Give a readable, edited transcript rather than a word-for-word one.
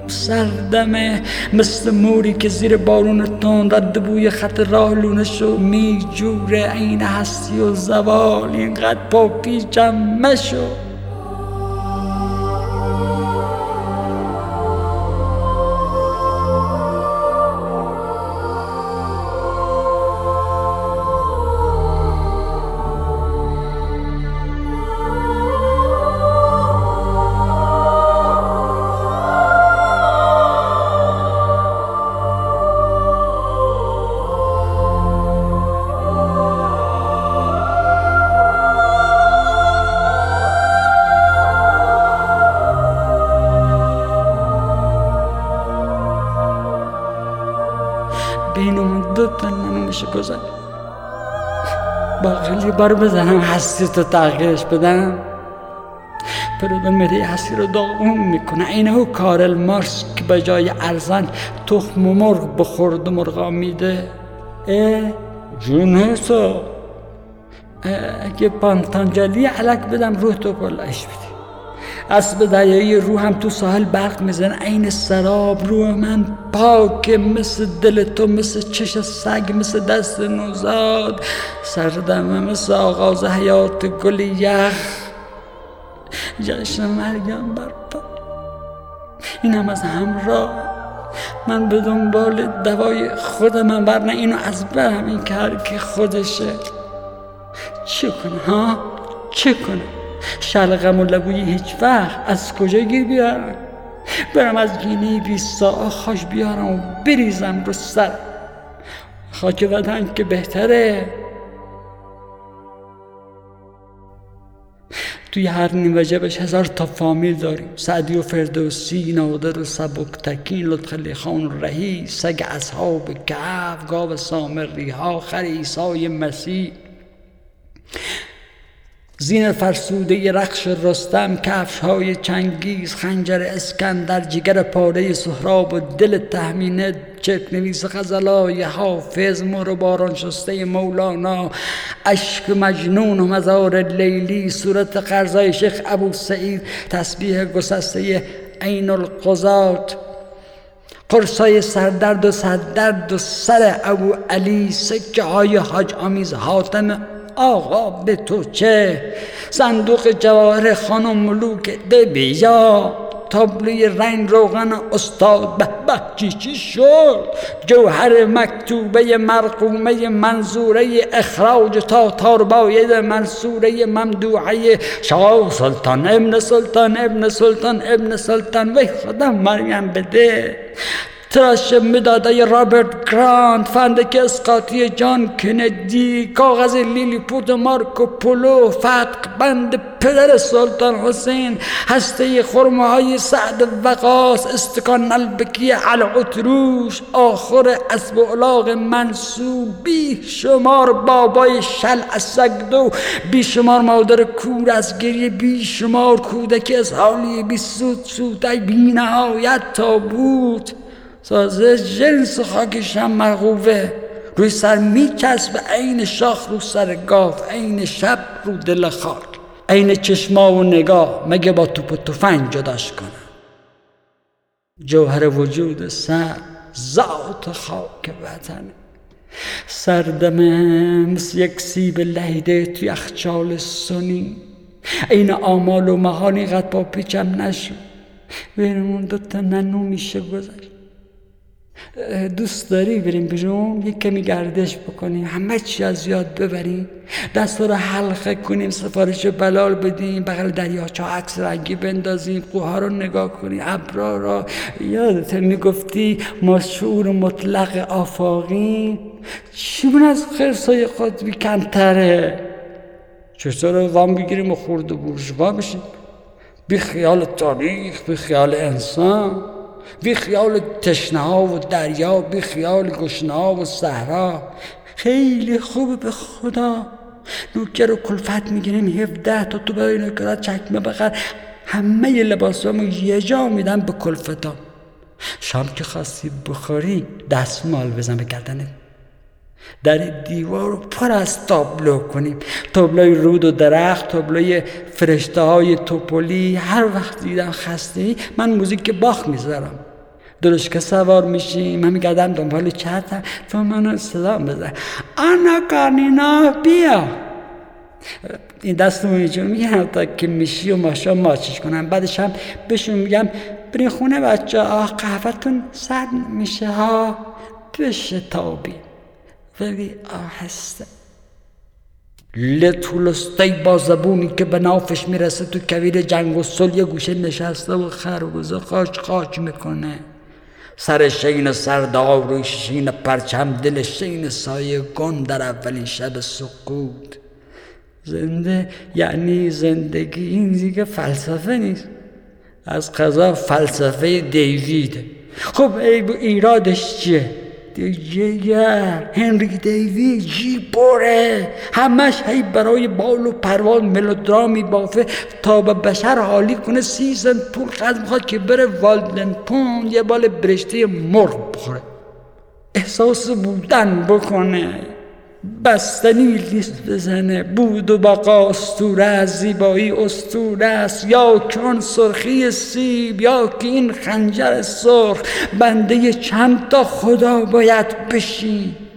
سردمه، مثل موری که زیر بارون تند رد بوی خط راه لونه شو می جوره، عین هستی و زوال اینقدر پا پیچم مشو. بینمون دو تا نمیشه گذاشت. باقی بار بزنم هستی تو تغییرش بدم. پرودن میده هستی رو داغون میکنه. اینه او کارل مارکس که به جای ارزن تخم مرغ بخورد و مرغا میده. جون تو اگه پانتانجالی علک بدم روح تو کلش بدی. اسب دریایی روحم تو ساحل برق میزن، عین سراب. روح من پاک مثل دل تو، مثل چش سگ، مثل دست نوزاد. سردمه مثل آغاز حیات گل یخ. جشن مرگم برپا. اینم از همراه من به دنبال دوای خودم، ورنه اینو از برم این که هر کی خودشه. چه کنه ها؟ چه کنه؟ شلقم و لبوی هیچ وقت از کجا گیر بیارم؟ برم از گینه 20 ساعه خاش بیارم و بریزم رو سر. خاک وطن که بهتره. توی هر نیم وجبش 1000 تا فامیل داریم. سعدی و فردوسی، نادر و سبکتکین، لطفعلی خان و رئیس، سگ اصحاب کهف، گاو سامری ها، خر عیسی مسیح، زین فرسوده رخش رستم، کفش های چنگیز، خنجر اسکندر، جگر پاره سهراب و دل تهمینه، چرک نویس غزلای حافظ، مور و باران شسته مولانا، اشک مجنون و مزار لیلی، صورت قرضای شیخ ابو سعید، تسبیح گسسته عین القضات، قرصای سردرد و سردرد و سر ابو علی، سکه های حاج آمیز حاتم آقا به تو چه، صندوق جواهر خانم ملوک ده بیا، تابلوی رنگ روغن استاد به چی شد، جوهر مکتوبه مرقومه منظوره اخراج تا تارباید منصوره ممدوعه شاه سلطان ابن سلطان ابن سلطان ابن سلطان. وی خدا مریم بده. تراش مدادای رابرت گرانت، فندک اسقاطی جان کندی، کاغذ لیلی پوت مارکو پولو، فتق بند پدر سلطان حسین، هسته خرمه های سعد وقاص، استکان نلبکی العطروش، آخر اسب الاغ منصوب، بی شمار بابای شل اسگدو، بی شمار مادر کور از گریه، بی شمار کودک اسحالی، بی سود سودای بی نهایت تابوت، سازه جنس خاکشم مرغوبه، روی سر میچسب عین شاخ رو سر گاف، عین شب رو دل خاک، عین چشما و نگاه، مگه با توپ و تفنگ جداش کنم؟ جوهر وجود سر ذات خاک وطنه. سردمه مثل یک سیب لهیده توی یخچال سنی، عین آمال و مهانی قد با پیچم نشد. بینمون دوتا ننو میشه گذشت. دوست داری بریم بیرون یک کمی گردش بکنیم، همه چی از یاد ببریم، دستا رو حلقه کنیم، سفارش بلال بدیم، بغل دریاچه عکس رنگی بندازیم، کوها رو نگاه کنیم، ابرا را. یادت میگفتی ما شعور مطلق آفاقی، چیمون از خرسای قطبی کمتره؟ چطور وام بگیریم و خورد و بورژوا بشیم، بی خیال تاریخ، بی خیال انسان، بی خیال تشنه ها و دریا، بی خیال گشنه ها و صحرا. خیلی خوبه به خدا. نوکر و کلفت میگیریم 17 تا تو برای نوکرات چکمه بخر، همه لباسامو یه جا میدم به کلفتا. شام که خواستی بخوری دستمال بزن به گردنت، در دیوار رو پر از تابلو کنیم، تابلوی رود و درخت، تابلوی فرشته های توپولی. هر وقت دیدم خسته من موزیک باخ میذارم، درشکه سوار میشیم، من میگردم دنبال چتم، تو منو سلام بزن آنا کارنینا بیا. این دستمو اینجور میگم تا که میشی و ماشا ماچش کنم. بعدش هم بهشون میگم برین خونه بچه ها، قهوه‌تون سرد میشه ها، بشه تابی ولی آهسته. لتولستای با زبونی که به نافش میرسه تو کویر جنگ و صلح یه گوشه نشسته و خربوزه خاچ میکنه. سر شین سردار روی شین پرچم، دل شین سایگان در اولین شب سقوط. زنده یعنی زندگی، این دیگه فلسفه نیست، از قضا فلسفه دیویده. خب ایرادش چیه؟ دیگر هنری دیوید جیبوره، همش هی برای بال و پروان ملودرامی بافه تا به بشر حالی کنه. 30 سنت پول خرج میخواد که بره والدن پوند یه بال برشته مرغ بخوره، احساس بودن بکنه، بستنی لیست بزنه. بود و بقا اسطوره از زیبایی اسطوره است، یا که آن سرخی سیب یا که این خنجر سرخ. بنده چند تا خدا باید بشی